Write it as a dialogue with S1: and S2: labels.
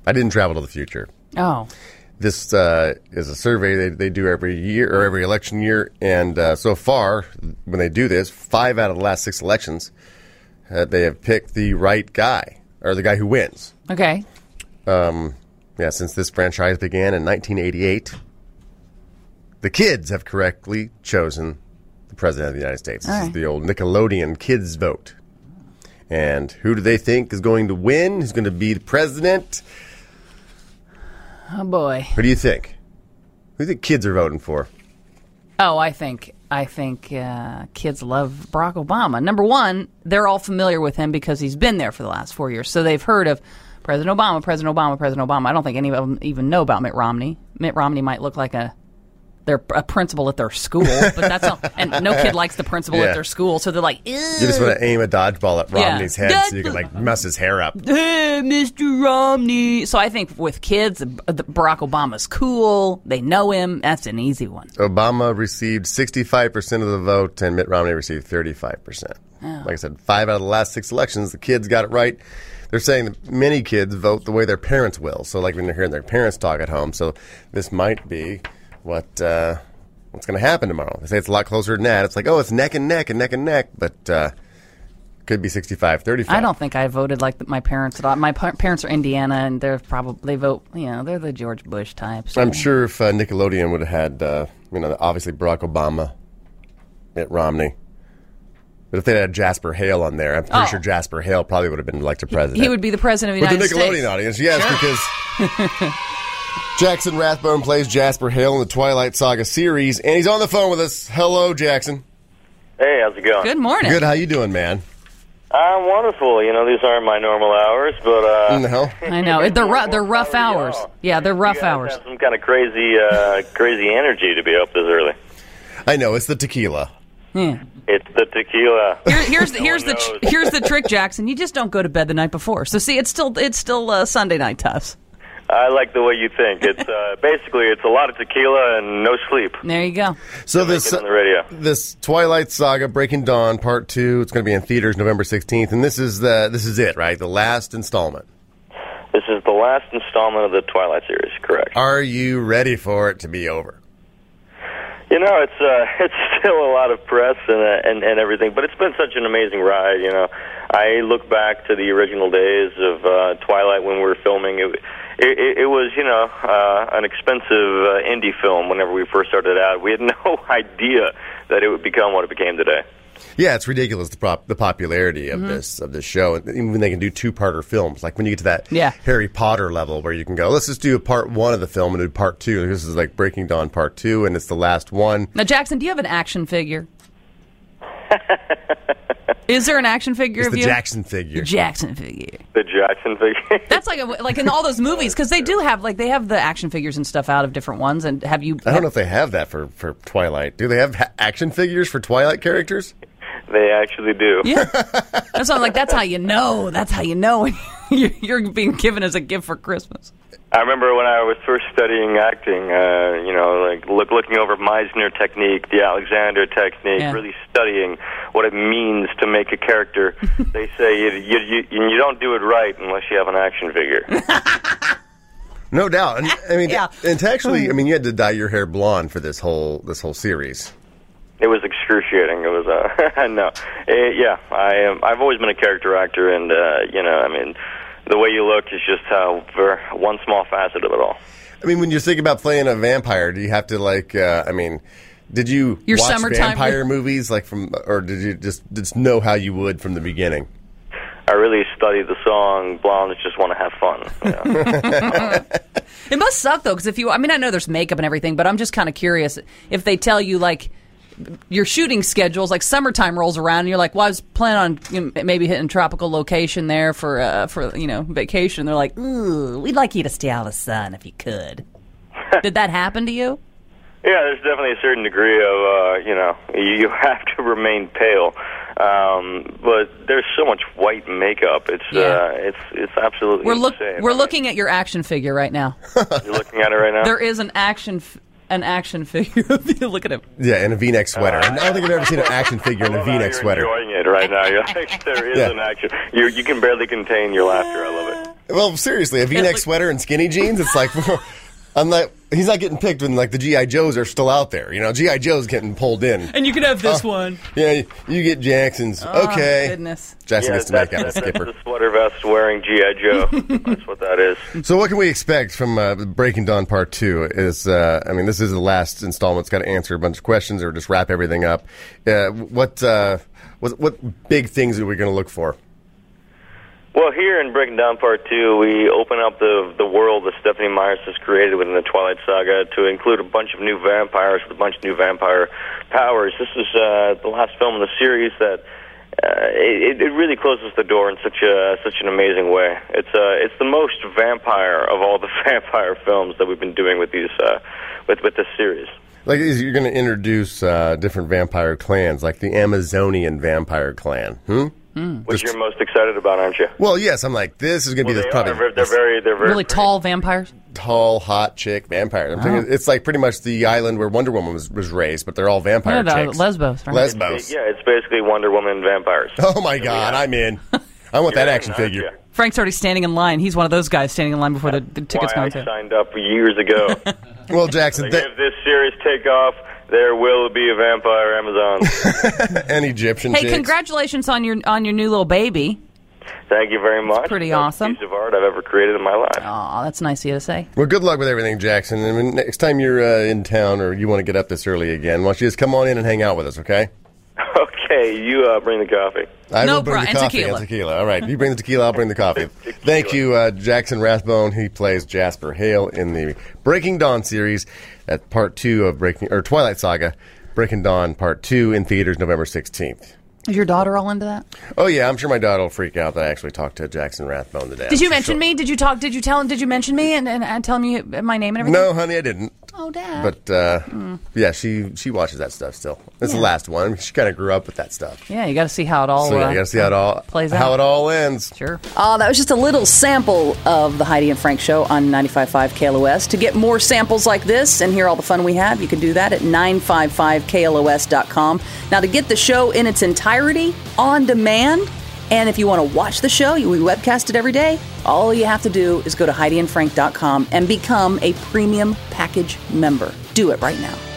S1: I didn't travel to the future.
S2: Oh.
S1: This is a survey they do every year or every election year, and so far, when they do this, 5 out of the last 6 elections, they have picked the right guy, or the guy who wins.
S2: Okay.
S1: Since this franchise began in 1988, the kids have correctly chosen the President of the United States. This is the old Nickelodeon kids vote. And who do they think is going to win? Who's going to be the president?
S2: Oh, boy.
S1: Who do you think? Who do you think kids are voting for?
S2: Oh, I think kids love Barack Obama. Number one, they're all familiar with him because he's been there for the last 4 years. So they've heard of President Obama, President Obama, President Obama. I don't think any of them even know about Mitt Romney. Mitt Romney might look like a principal at their school, but that's all. And no kid likes the principal at their school, so they're like, ew.
S1: You just want to aim a dodgeball at Romney's head so you can mess his hair up.
S2: Hey, Mr. Romney. So I think with kids, Barack Obama's cool. They know him. That's an easy one.
S1: Obama received 65% of the vote, and Mitt Romney received 35%. Oh. Like I said, 5 out of the last 6 elections, the kids got it right. They're saying that many kids vote the way their parents will. So like when they're hearing their parents talk at home. So this might be what's going to happen tomorrow. They say it's a lot closer than that. It's like, it's neck and neck and neck and neck, but could be 65-35.
S2: I don't think I voted like my parents at all. My parents are Indiana, and they vote, they're the George Bush types. So.
S1: I'm sure if Nickelodeon would have had, obviously Barack Obama, Mitt Romney. But if they had Jasper Hale on there, I'm pretty sure Jasper Hale probably would have been elected president.
S2: He would be the president of the United States.
S1: With the Nickelodeon audience, yes, because Jackson Rathbone plays Jasper Hale in the Twilight Saga series, and he's on the phone with us. Hello, Jackson.
S3: Hey, how's it going?
S2: Good morning.
S1: Good. How you doing, man?
S3: I'm wonderful. These aren't my normal hours, but
S1: no.
S2: I know they're rough hours. Yeah, they're rough hours.
S3: Have some kind of crazy energy to be up this early.
S1: I know it's the tequila.
S2: Yeah.
S3: It's the tequila.
S2: Here's the trick, Jackson. You just don't go to bed the night before. So see, it's still Sunday night to us.
S3: I like the way you think. It's basically it's a lot of tequila and no sleep.
S2: There you go.
S1: So
S3: on the radio.
S1: This Twilight Saga Breaking Dawn Part 2, it's going to be in theaters November 16th, and this is it, right? The last installment.
S3: This is the last installment of the Twilight series, correct?
S1: Are you ready for it to be over?
S3: It's still a lot of press and everything, but it's been such an amazing ride. I look back to the original days of Twilight when we were filming. It was an expensive indie film. Whenever we first started out, we had no idea that it would become what it became today.
S1: Yeah, it's ridiculous the popularity of this show. Even when they can do 2-parter films, like when you get to that Harry Potter level where you can go, let's just do part 1 of the film and do part 2. This is like Breaking Dawn Part 2, and it's the last one.
S2: Now, Jackson, do you have an action figure? Is there an action figure of you?
S1: The Jackson figure.
S2: The Jackson figure.
S3: The Jackson figure.
S2: That's like in all those movies, because they do have they have the action figures and stuff out of different ones. And have you?
S1: I don't know if they have that for Twilight. Do they have action figures for Twilight characters?
S3: They actually do.
S2: Yeah. That's what I'm like. That's how you know. That's how you know you're being given as a gift for Christmas.
S3: I remember when I was first studying acting, looking over Meisner technique, the Alexander technique, really studying what it means to make a character. They say you don't do it right unless you have an action figure.
S1: No doubt. And, and actually, you had to dye your hair blonde for this whole series.
S3: It was excruciating. It was I've always been a character actor, and the way you look is just one small facet of it all.
S1: When you think about playing a vampire, do you have to did you watch vampire movies or did you just know how you would from the beginning?
S3: I really studied the song "Blondes Just Want to Have Fun."
S2: It must suck though, because I know there's makeup and everything, but I'm just kind of curious if they tell you your shooting schedules, summertime rolls around, and you're like, well, I was planning on maybe hitting tropical location there for vacation. They're like, ooh, we'd like you to stay out of the sun if you could. Did that happen to you?
S3: Yeah, there's definitely a certain degree of, you have to remain pale. But there's so much white makeup. It's absolutely insane.
S2: We're looking at your action figure right now.
S3: You're looking at it right now?
S2: There is an action figure of you. Look at him.
S1: Yeah, in a V-neck sweater. I don't think I've ever seen an action figure in a V-neck
S3: you're
S1: sweater.
S3: Enjoying it right now. You're like, there is an action. You can barely contain your laughter. I love it.
S1: Well, seriously, a V-neck sweater and skinny jeans, it's like, he's not getting picked when, like, the G.I. Joes are still out there. You know, G.I. Joe's getting pulled in.
S2: And you can have this one.
S1: Yeah, you get Jackson's. Okay.
S2: Goodness.
S1: Jackson gets to make out a skipper.
S3: That's the sweater vest wearing G.I. Joe. That's what that is.
S1: So what can we expect from Breaking Dawn Part 2? This is the last installment. It's got to answer a bunch of questions or just wrap everything up. What big things are we going to look for?
S3: Well, here in Breaking Dawn Part 2, we open up the world that Stephanie Myers has created within the Twilight Saga to include a bunch of new vampires with a bunch of new vampire powers. This is the last film in the series that it really closes the door in such an amazing way. It's the most vampire of all the vampire films that we've been doing with these with this series.
S1: Like, you're going to introduce different vampire clans, like the Amazonian vampire clan.
S3: Which you're most excited about, aren't you?
S1: Well, yes. I'm like, this is going to be
S3: they're very
S2: really tall vampires.
S1: Tall, hot chick vampires. I'm thinking it's like pretty much the island where Wonder Woman was raised, but they're all vampire chicks.
S2: Lesbos, right?
S1: Lesbos.
S3: It's basically Wonder Woman and vampires.
S1: Oh my God, I'm in. I want that action figure.
S2: Frank's already standing in line. He's one of those guys standing in line before the tickets go on sale.
S3: I signed up years ago.
S1: Well, Jackson,
S3: if this series take off, there will be a vampire Amazon.
S1: An Egyptian
S2: Hey,
S1: chicks.
S2: Congratulations on your new little baby.
S3: Thank you very much.
S2: Pretty awesome.
S3: Piece of art I've ever created in my life.
S2: Oh, that's nice of you to say.
S1: Well, good luck with everything, Jackson. I mean, next time you're in town or you want to get up this early again, why don't you just come on in and hang out with us, okay?
S3: Okay, you bring the coffee.
S1: I
S2: No,
S1: will bring the
S2: and
S1: coffee
S2: tequila.
S1: and tequila. All right, you bring the tequila, I'll bring the coffee. Thank you, Jackson Rathbone. He plays Jasper Hale in the Breaking Dawn series at Part 2 of Twilight Saga. Breaking Dawn Part 2 in theaters November 16th.
S2: Is your daughter all into that?
S1: Oh, yeah, I'm sure my daughter will freak out that I actually talked to Jackson Rathbone today.
S2: Did you mention me? Did you tell him? Did you mention me and tell me my name and everything?
S1: No, honey, I didn't.
S2: Oh, Dad.
S1: But, yeah, she watches that stuff still. It's the last one. She kind of grew up with that stuff.
S2: Yeah, you got to see how it all
S1: So, yeah, you got to see how it all
S2: plays out.
S1: How it all ends.
S2: Sure. That was just a little sample of the Heidi and Frank Show on 95.5 KLOS. To get more samples like this and hear all the fun we have, you can do that at 955KLOS.com. Now, to get the show in its entirety on demand, and if you want to watch the show, we webcast it every day, all you have to do is go to HeidiandFrank.com and become a premium package member. Do it right now.